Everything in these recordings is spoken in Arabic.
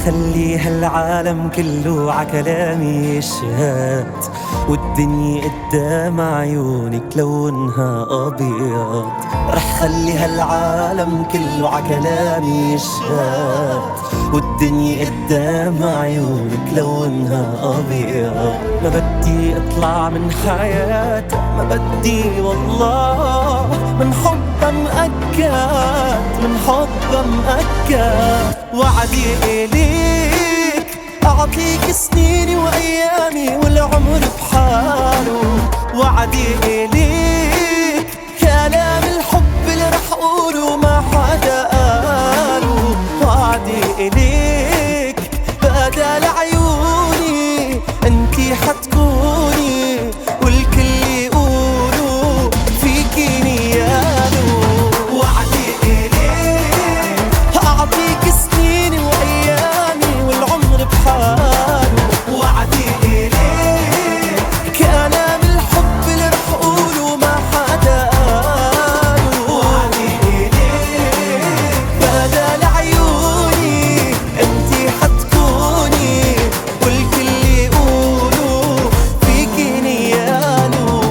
خلي هالعالم كله عكلامي يشهد، والدنيا قدام عيونك لونها أبيض. رح خلي هالعالم كله عكلامي يشهد، والدنيا قدام عيونك لونها أبيض. ما بدي أطلع من حياتك، ما بدي والله، من حبها مأكد، من حبها مأكد. وعدي إليك أعطيك سنيني وأيامي والعمر بحاله. وعدي إليك كلام الحب اللي رح أقوله ما حدا قاله. وعدي إليك بدل عيوني انتي حتكوني، والكل يقولوا فيكي نياله. وعدي إليك أعطيك سنيني وأيامي والعمر بحاله. وعدي إليك كلام الحب اللي رح أقوله ما حدا قاله. وعدي إليك بدل عيوني انتي حتكوني، والكل يقولوا فيكي نياله.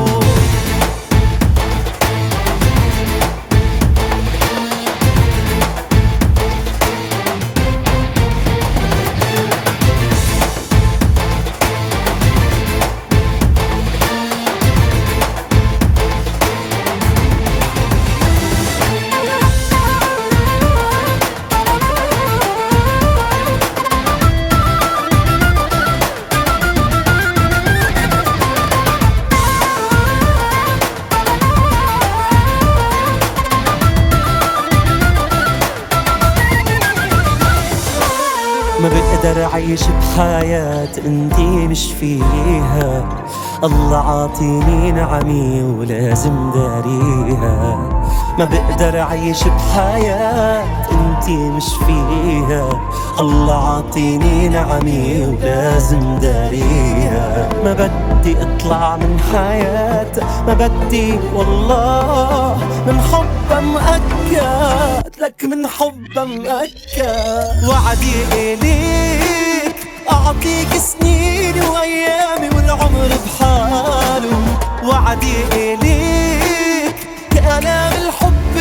ما بقدر أعيش بحياة انتي مش فيها. الله عاطيني نعمي ولازم داريها. ما بقدر أعيش بحياة انتي مش فيها. الله عاطيني نعمي ولازم داريها. ما بدي أطلع من حياتها، ما بدي والله، من حبها مأكد، لك من حبها مأكد. وعدي إليك أعطيك سنيني وأيامي والعمر بحاله. وعدي إليك كلام الحب